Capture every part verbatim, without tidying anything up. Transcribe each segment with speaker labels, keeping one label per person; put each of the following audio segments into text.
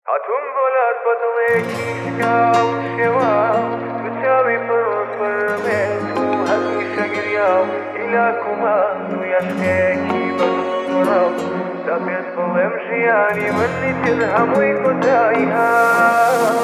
Speaker 1: هاتون بۆلات بە دڵێکی شکاو و شێواو تو چاوی پڕفرمێت و هەمیشە گریاو ئیلاکومان و یەشکێکی بەڕاو تا پێت بڵێم ژیانی منی تر هەمووی کۆتایی هاو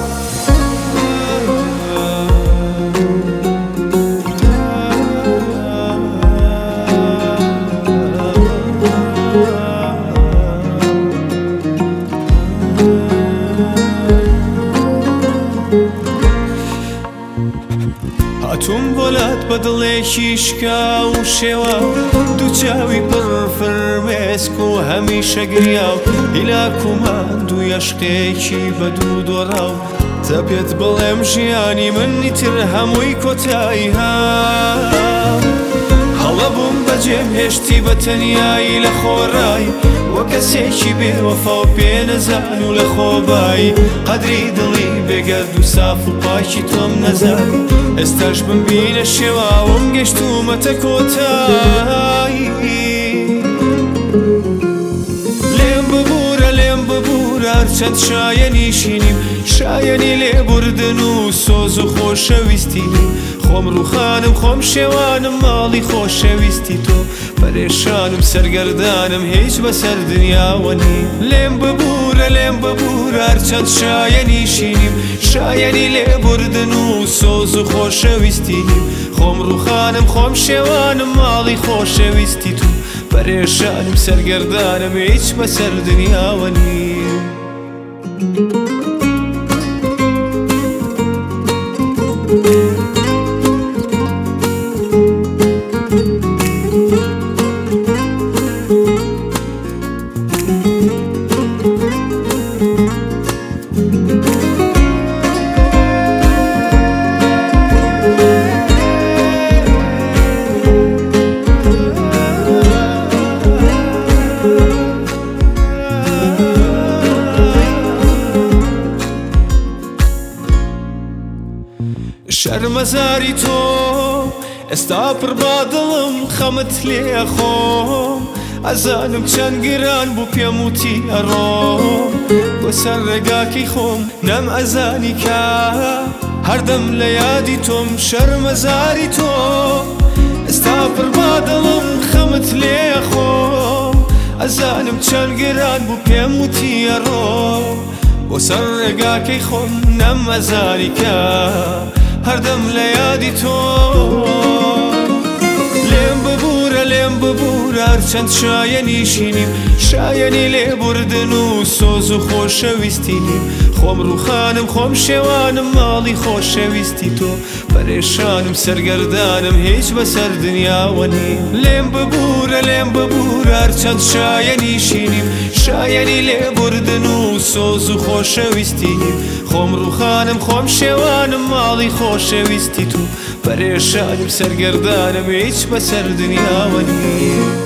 Speaker 2: هاتووم بۆلات بە دڵێکی شکاو و شێواو دوو چاوی پڕ فرمێسک و هەمیشە گریاو هیلاک و ماند و یەشقێکی بە دوو دۆڕاو تا پێت بڵێم ژیانی منی تر هەمووی کۆتایی هاو هەڵە بووم بەجێم هێشتی بە تەنیایی لە خۆڕایی وە کەسێکی بێوەفا و پێنەزان و لە خۆبایی قەدری دڵی بێگەرد و ساف و پاکی تۆم نەزانی ئێستاش بمبینە شێواوم گەشتومەتە کۆتایی لێم ببوورە لێم ببوورە هەرچەند شایەنی شینیم شایەنی لێبوردن و سۆز و خۆشەویستینیم خۆم ڕووخانم خۆم شێوانم ماڵی خۆشەویستی تۆ پەرێشانم سەرگەردانم هیچ بەسەر دنیاوە نیم لێم ببوورە لێم ببوورە هەرچەند شایەنی شینیم شایەنی لێبوردن و سۆز و خۆشەویستینیم خۆم ڕووخانم خۆم شێوانم ماڵی خۆشەویستی تۆ پەرێشانم سەرگەردانم هیچ بەسەر دنیاوە نیم شەرمەزاری تۆ ئێستا پڕ با دڵم خەمت لێ خۆم ئەزانم چەند گران بوو پێم وتی ئەڕۆم بۆ سەر ڕێگاکەی خۆم نەم ئەزانی کە هەردەم لە یادی تۆم شەرمەزاری تۆ ئێستا پڕ با دڵم خەمت لێ خۆم ئەزانم چەند گران بوو پێم وتی ئەڕۆم بۆ سەر ڕێگاکەی خۆم نەم ئەزانی کە هەردەم لە یادی تۆ لێم ببوورە لێم ببوورە هەرچەند شایەنی شینیم شایەنی لێبوردن و سۆز و خۆشەویستینیم خۆم ڕووخانم خۆم شێوانم ماڵی خۆشەویستی تۆ پەرێشانم سەرگەردانم هیچ بەسەر دنیاوە نیم لێم ببوورە لێم ببوورە هەرچەند شایەنی شینیم شایەنی لێبوردن و سۆز و خۆشەویستینیم خۆم ڕووخانم خۆم شێوانم ماڵی خۆشەویستی تۆ پەرێشانم سەرگەردانم هیچ بەسەر دنیاوە نیم